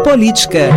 política.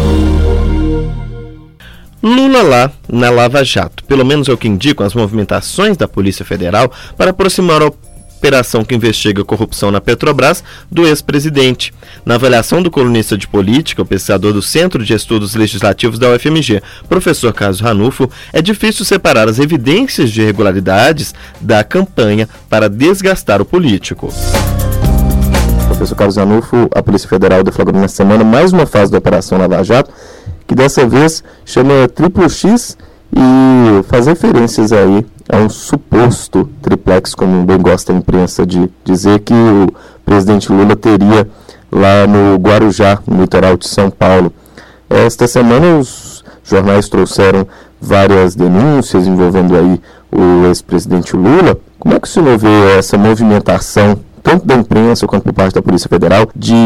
Lula lá na Lava Jato. Pelo menos é o que indicam as movimentações da Polícia Federal para aproximar a operação que investiga a corrupção na Petrobras do ex-presidente. Na avaliação do colunista de política, o pesquisador do Centro de Estudos Legislativos da UFMG, professor Carlos Ranulfo, é difícil separar as evidências de irregularidades da campanha para desgastar o político. Professor Carlos Ranulfo, a Polícia Federal deflagrou nesta semana mais uma fase da Operação Lava Jato, que dessa vez chama Triplo X e faz referências aí a um suposto triplex, como bem gosta a imprensa de dizer, que o presidente Lula teria lá no Guarujá, no litoral de São Paulo. Esta semana os jornais trouxeram várias denúncias envolvendo aí o ex-presidente Lula. Como é que o senhor vê essa movimentação, tanto da imprensa quanto por parte da Polícia Federal, de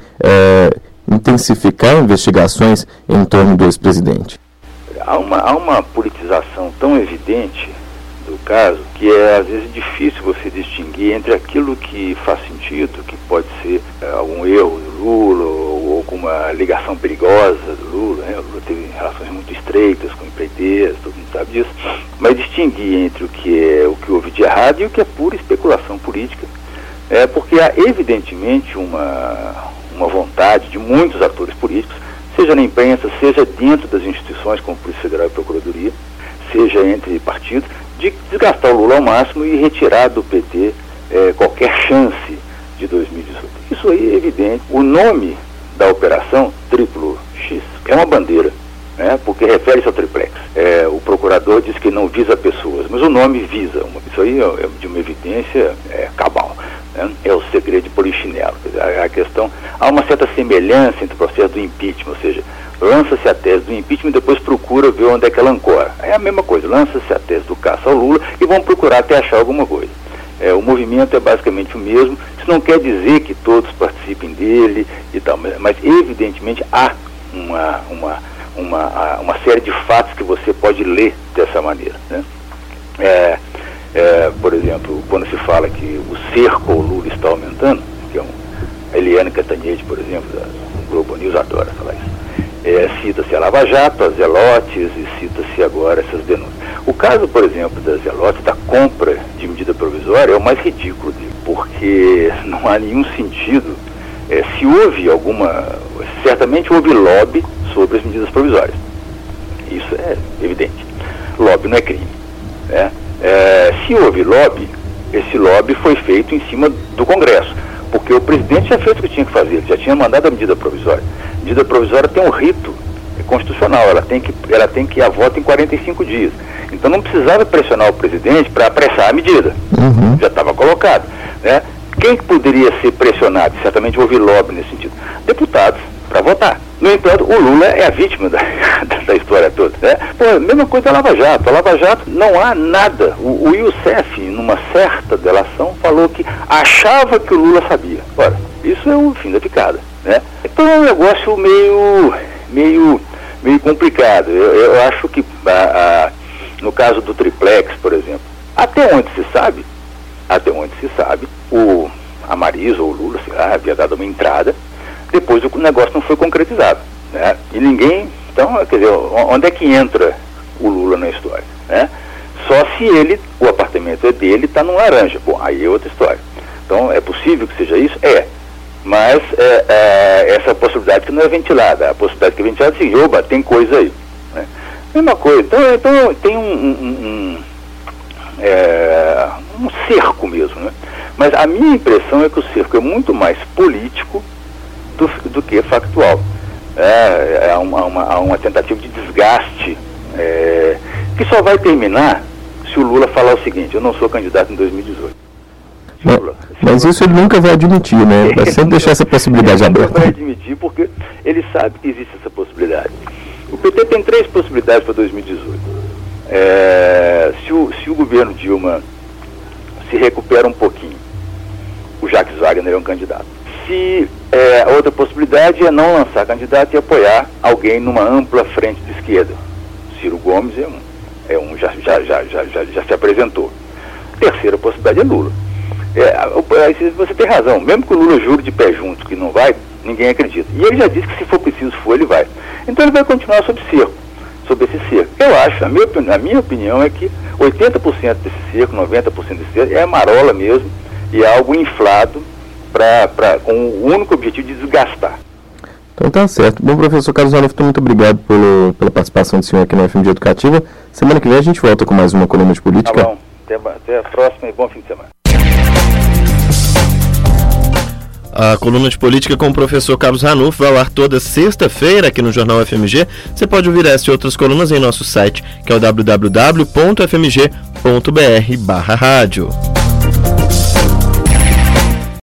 intensificar investigações em torno do ex-presidente? Há uma politização tão evidente do caso que é às vezes difícil você distinguir entre aquilo que faz sentido, que pode ser algum erro do Lula ou alguma ligação perigosa do Lula, né? O Lula teve relações muito estreitas com empreiteiras, todo mundo sabe disso, mas distinguir entre o que houve de errado e o que é pura especulação política, porque há evidentemente uma vontade de muitos atores políticos, seja na imprensa, seja dentro das instituições como Polícia Federal e Procuradoria, seja entre partidos, de desgastar o Lula ao máximo e retirar do PT qualquer chance de 2018. Isso aí é evidente. O nome da operação, Triplo X, é uma bandeira, né, porque refere-se ao triplex. O procurador diz que não visa pessoas, mas o nome visa. Isso aí é de uma evidência cabal. É o segredo de polichinelo. A questão, há uma certa semelhança entre o processo do impeachment, ou seja, lança-se a tese do impeachment e depois procura ver onde é que ela ancora. É a mesma coisa, lança-se a tese do caça ao Lula e vão procurar até achar alguma coisa. O movimento é basicamente o mesmo, isso não quer dizer que todos participem dele e tal, mas evidentemente há uma série de fatos que você pode ler dessa maneira, né? Por exemplo, quando se fala que o cerco ao Lula está aumentando, que a Eliane Cantanhede, por exemplo, do Globo News, adora falar isso, cita-se a Lava Jato, as Zelotes e cita-se agora essas denúncias. O caso, por exemplo, das Zelotes, da compra de medida provisória, é o mais ridículo dele, porque não há nenhum sentido, se houve certamente houve lobby sobre as medidas provisórias, isso é evidente, lobby não é crime, né? Se houve lobby, esse lobby foi feito em cima do Congresso, porque o presidente já fez o que tinha que fazer, ele já tinha mandado a medida provisória. A medida provisória tem um rito constitucional, ela tem que ir a voto em 45 dias. Então não precisava pressionar o presidente para apressar a medida, já estava colocado, né? Quem que poderia ser pressionado? Certamente houve lobby nesse sentido. Deputados, para votar. No entanto, o Lula é a vítima da história toda, né? Mesma coisa da Lava Jato. A Lava Jato não há nada. O Youssef, numa certa delação, falou que achava que o Lula sabia. Ora, isso é o fim da picada, né? Então é um negócio meio complicado. Eu acho que no caso do triplex, por exemplo, até onde se sabe, a Marisa ou o Lula, sei lá, havia dado uma entrada. Depois o negócio não foi concretizado, né? E ninguém, então, quer dizer, onde é que entra o Lula na história, né? Só se o apartamento é dele, está num laranja. Bom, aí é outra história. Então, é possível que seja isso? Mas essa possibilidade que não é ventilada. A possibilidade que é ventilada é assim, oba, tem coisa aí, né? Mesma coisa. Então tem um cerco mesmo, né? Mas a minha impressão é que o cerco é muito mais político do que factual. Há uma tentativa de desgaste que só vai terminar se o Lula falar o seguinte: eu não sou candidato em 2018. Mas isso ele nunca vai admitir, né? Vai sempre deixar essa possibilidade aberta. Ele nunca vai admitir porque ele sabe que existe essa possibilidade. O PT tem 3 possibilidades para 2018. Se o governo Dilma se recupera um pouquinho, o Jacques Wagner é um candidato. A outra possibilidade é não lançar candidato e apoiar alguém numa ampla frente de esquerda. Ciro Gomes já se apresentou. A terceira possibilidade é Lula. Você tem razão, mesmo que o Lula jure de pé junto que não vai, Ninguém acredita. E ele já disse que se for preciso ele vai. Então ele vai continuar sob cerco, sob esse cerco. Eu acho, a minha opinião é que 80% desse cerco, 90% desse cerco é marola mesmo, e é algo inflado com o único objetivo de desgastar. Então tá certo. Bom, professor Carlos Ranulfo, muito obrigado pela participação do senhor aqui na FMG Educativa. Semana que vem a gente volta com mais uma coluna de política. Tá bom. Até a próxima e bom fim de semana. A coluna de política com o professor Carlos Ranulfo vai ao ar toda sexta-feira aqui no Jornal FMG. Você pode ouvir essa e outras colunas em nosso site, que é o www.fmg.br/rádio.